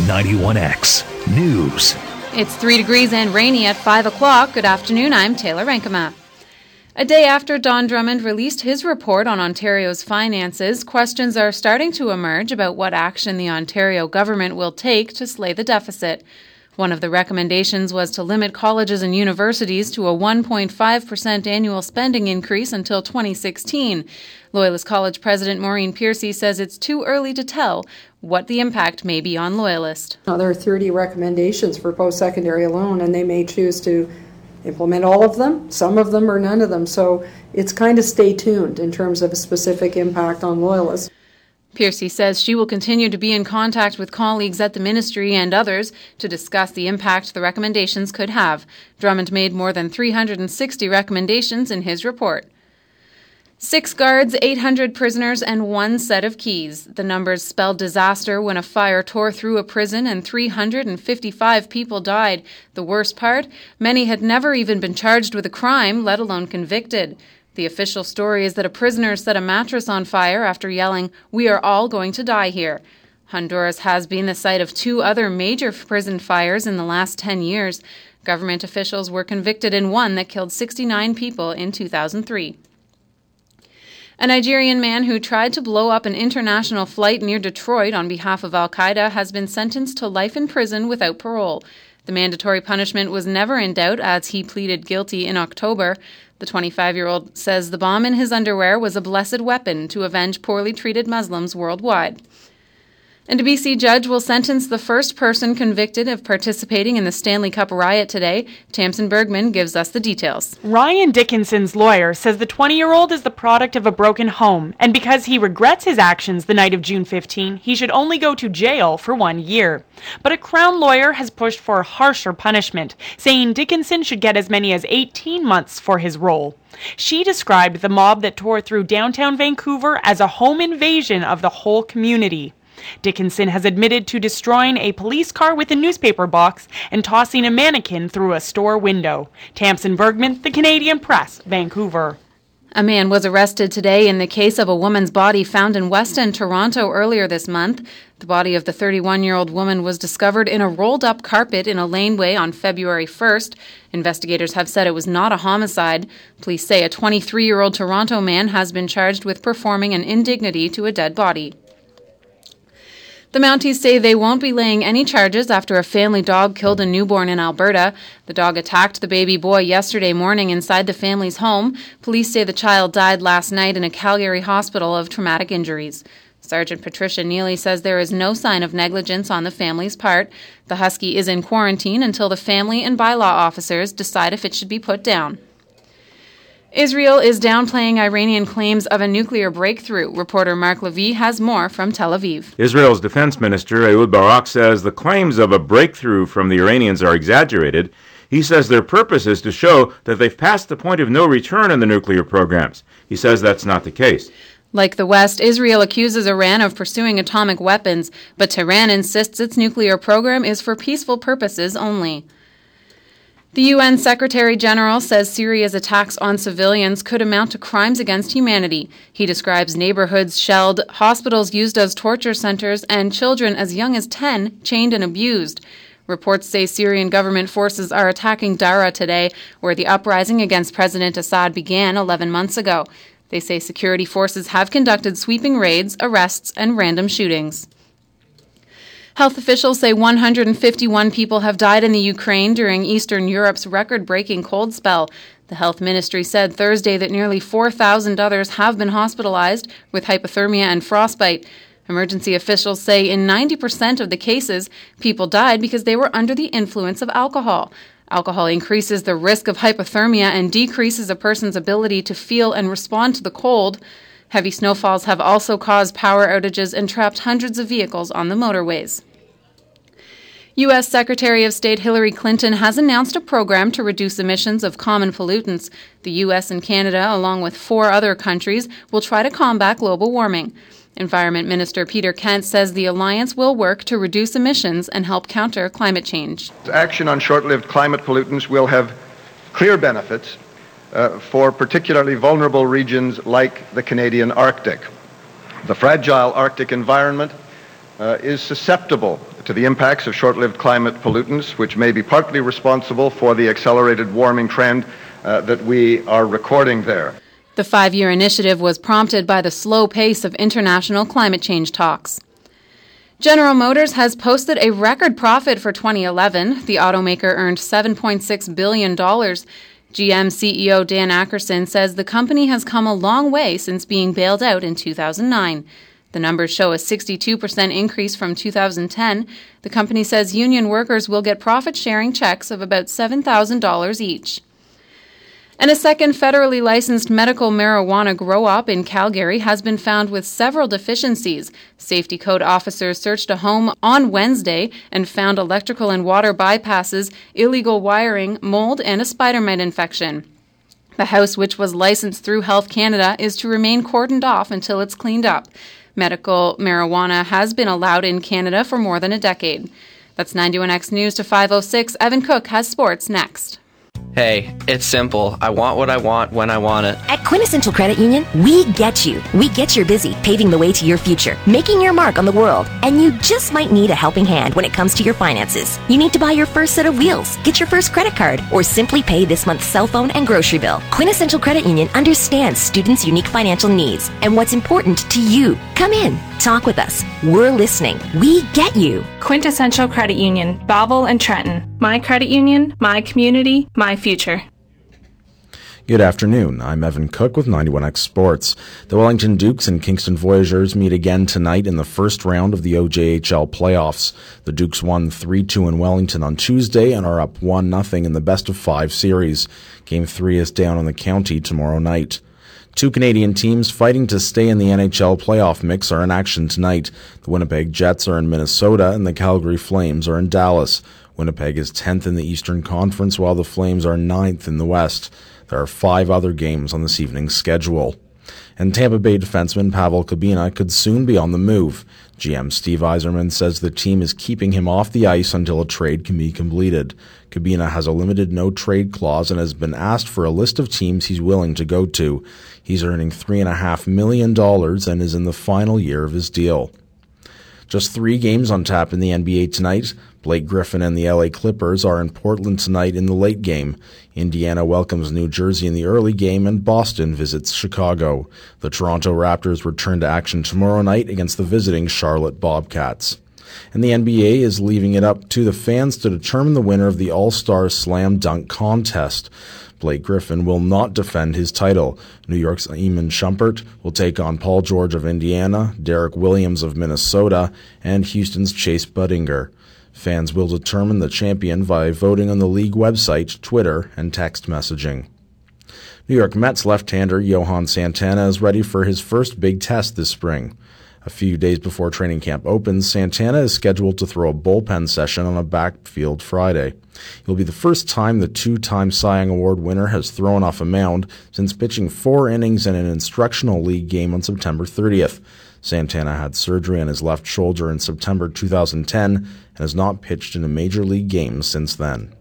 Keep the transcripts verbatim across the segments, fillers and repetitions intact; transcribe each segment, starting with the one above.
ninety-one X News. It's three degrees and rainy at five o'clock. Good afternoon, I'm Taylor Rankema. A day after Don Drummond released his report on Ontario's finances, questions are starting to emerge about what action the Ontario government will take to slay the deficit. One of the recommendations was to limit colleges and universities to a one point five percent annual spending increase until twenty sixteen. Loyalist College President Maureen Piercy says it's too early to tell what the impact may be on Loyalist. Now, there are thirty recommendations for post-secondary alone, and they may choose to implement all of them, some of them, or none of them. So it's kind of stay tuned in terms of a specific impact on Loyalists. Piercy says she will continue to be in contact with colleagues at the ministry and others to discuss the impact the recommendations could have. Drummond made more than three hundred sixty recommendations in his report. Six guards, eight hundred prisoners, and one set of keys. The numbers spelled disaster when a fire tore through a prison and three hundred fifty-five people died. The worst part? Many had never even been charged with a crime, let alone convicted. The official story is that a prisoner set a mattress on fire after yelling, "We are all going to die here." Honduras has been the site of two other major prison fires in the last ten years. Government officials were convicted in one that killed sixty-nine people in two thousand three. A Nigerian man who tried to blow up an international flight near Detroit on behalf of Al-Qaeda has been sentenced to life in prison without parole. The mandatory punishment was never in doubt as he pleaded guilty in October. The twenty-five-year-old says the bomb in his underwear was a blessed weapon to avenge poorly treated Muslims worldwide. And a B C judge will sentence the first person convicted of participating in the Stanley Cup riot today. Tamsin Bergman gives us the details. Ryan Dickinson's lawyer says the twenty-year-old is the product of a broken home, and because he regrets his actions the night of June fifteenth, he should only go to jail for one year. But a Crown lawyer has pushed for a harsher punishment, saying Dickinson should get as many as eighteen months for his role. She described the mob that tore through downtown Vancouver as a home invasion of the whole community. Dickinson has admitted to destroying a police car with a newspaper box and tossing a mannequin through a store window. Tamsin Bergman, The Canadian Press, Vancouver. A man was arrested today in the case of a woman's body found in West End, Toronto earlier this month. The body of the thirty-one-year-old woman was discovered in a rolled-up carpet in a laneway on February first. Investigators have said it was not a homicide. Police say a twenty-three-year-old Toronto man has been charged with performing an indignity to a dead body. The Mounties say they won't be laying any charges after a family dog killed a newborn in Alberta. The dog attacked the baby boy yesterday morning inside the family's home. Police say the child died last night in a Calgary hospital of traumatic injuries. Sergeant Patricia Neely says there is no sign of negligence on the family's part. The husky is in quarantine until the family and bylaw officers decide if it should be put down. Israel is downplaying Iranian claims of a nuclear breakthrough. Reporter Mark Levy has more from Tel Aviv. Israel's defense minister, Ehud Barak, says the claims of a breakthrough from the Iranians are exaggerated. He says their purpose is to show that they've passed the point of no return in the nuclear programs. He says that's not the case. Like the West, Israel accuses Iran of pursuing atomic weapons, but Tehran insists its nuclear program is for peaceful purposes only. The U N Secretary-General says Syria's attacks on civilians could amount to crimes against humanity. He describes neighborhoods shelled, hospitals used as torture centers, and children as young as ten chained and abused. Reports say Syrian government forces are attacking Dara today, where the uprising against President Assad began eleven months ago. They say security forces have conducted sweeping raids, arrests, and random shootings. Health officials say one hundred fifty-one people have died in the Ukraine during Eastern Europe's record-breaking cold spell. The health ministry said Thursday that nearly four thousand others have been hospitalized with hypothermia and frostbite. Emergency officials say in ninety percent of the cases, people died because they were under the influence of alcohol. Alcohol increases the risk of hypothermia and decreases a person's ability to feel and respond to the cold. Heavy snowfalls have also caused power outages and trapped hundreds of vehicles on the motorways. U S Secretary of State Hillary Clinton has announced a program to reduce emissions of common pollutants. The U S and Canada, along with four other countries, will try to combat global warming. Environment Minister Peter Kent says the alliance will work to reduce emissions and help counter climate change. Action on short-lived climate pollutants will have clear benefits uh, for particularly vulnerable regions like the Canadian Arctic. The fragile Arctic environment uh, is susceptible to the impacts of short-lived climate pollutants, which may be partly responsible for the accelerated warming trend uh, that we are recording there. The five-year initiative was prompted by the slow pace of international climate change talks. General Motors has posted a record profit for twenty eleven. The automaker earned seven point six billion dollars. G M C E O Dan Akerson says the company has come a long way since being bailed out in two thousand nine. The numbers show a sixty-two percent increase from two thousand ten. The company says union workers will get profit-sharing checks of about seven thousand dollars each. And a second federally licensed medical marijuana grow-op in Calgary has been found with several deficiencies. Safety code officers searched a home on Wednesday and found electrical and water bypasses, illegal wiring, mold, and a spider mite infection. The house, which was licensed through Health Canada, is to remain cordoned off until it's cleaned up. Medical marijuana has been allowed in Canada for more than a decade. That's ninety-one X News to five oh six. Evan Cook has sports next. Hey, it's simple. I want what I want when I want it. At Quintessential Credit Union, we get you. We get you're busy, paving the way to your future, making your mark on the world. And you just might need a helping hand when it comes to your finances. You need to buy your first set of wheels, get your first credit card, or simply pay this month's cell phone and grocery bill. Quintessential Credit Union understands students' unique financial needs and what's important to you. Come in, talk with us. We're listening. We get you. Quintessential Credit Union, Belleville and Trenton. My credit union, my community, my future. Good afternoon. I'm Evan Cook with ninety-one X Sports. The Wellington Dukes and Kingston Voyageurs meet again tonight in the first round of the O J H L playoffs. The Dukes won three two in Wellington on Tuesday and are up one nothing in the best-of-five series. Game three is down on the county tomorrow night. Two Canadian teams fighting to stay in the N H L playoff mix are in action tonight. The Winnipeg Jets are in Minnesota and the Calgary Flames are in Dallas. Winnipeg is tenth in the Eastern Conference while the Flames are ninth in the West. There are five other games on this evening's schedule. And Tampa Bay defenseman Pavel Kabina could soon be on the move. G M Steve Yzerman says the team is keeping him off the ice until a trade can be completed. Kabina has a limited no-trade clause and has been asked for a list of teams he's willing to go to. He's earning three point five million dollars and is in the final year of his deal. Just three games on tap in the N B A tonight. Blake Griffin and the L A Clippers are in Portland tonight in the late game. Indiana welcomes New Jersey in the early game, and Boston visits Chicago. The Toronto Raptors return to action tomorrow night against the visiting Charlotte Bobcats. And the N B A is leaving it up to the fans to determine the winner of the All-Star Slam Dunk Contest. Blake Griffin will not defend his title. New York's Iman Shumpert will take on Paul George of Indiana, Derek Williams of Minnesota, and Houston's Chase Budinger. Fans will determine the champion by voting on the league website, Twitter, and text messaging. New York Mets left-hander Johan Santana is ready for his first big test this spring. A few days before training camp opens, Santana is scheduled to throw a bullpen session on a backfield Friday. It will be the first time the two-time Cy Young Award winner has thrown off a mound since pitching four innings in an instructional league game on September thirtieth. Santana had surgery on his left shoulder in September two thousand ten and has not pitched in a major league game since then.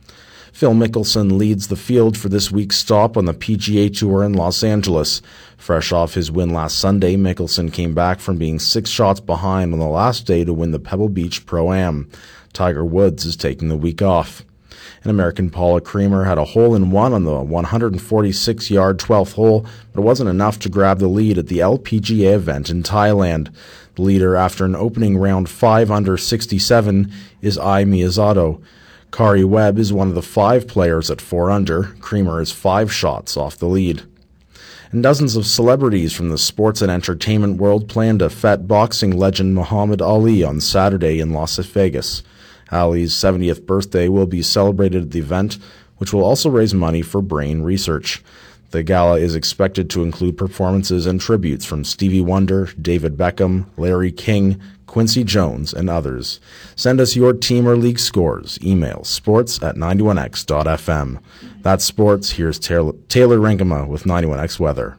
Phil Mickelson leads the field for this week's stop on the P G A Tour in Los Angeles. Fresh off his win last Sunday, Mickelson came back from being six shots behind on the last day to win the Pebble Beach Pro-Am. Tiger Woods is taking the week off. And American Paula Creamer had a hole-in-one on the one hundred forty-six yard twelfth hole, but it wasn't enough to grab the lead at the L P G A event in Thailand. The leader after an opening round five under sixty-seven is Ai Miyazato. Kari Webb is one of the five players at four under. Creamer is five shots off the lead. And dozens of celebrities from the sports and entertainment world plan to fet boxing legend Muhammad Ali on Saturday in Las Vegas. Ali's seventieth birthday will be celebrated at the event, which will also raise money for brain research. The gala is expected to include performances and tributes from Stevie Wonder, David Beckham, Larry King, Quincy Jones, and others. Send us your team or league scores. Email sports at ninety-one x dot f m. That's sports. Here's Taylor, Taylor Renkema with ninety-one X Weather.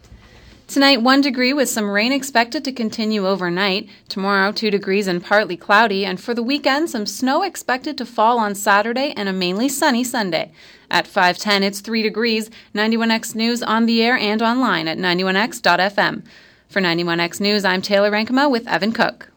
Tonight, one degree with some rain expected to continue overnight. Tomorrow, two degrees and partly cloudy. And for the weekend, some snow expected to fall on Saturday and a mainly sunny Sunday. At five ten, it's three degrees. ninety-one X News on the air and online at ninety-one x dot f m. For ninety-one X News, I'm Taylor Renkema with Evan Cook.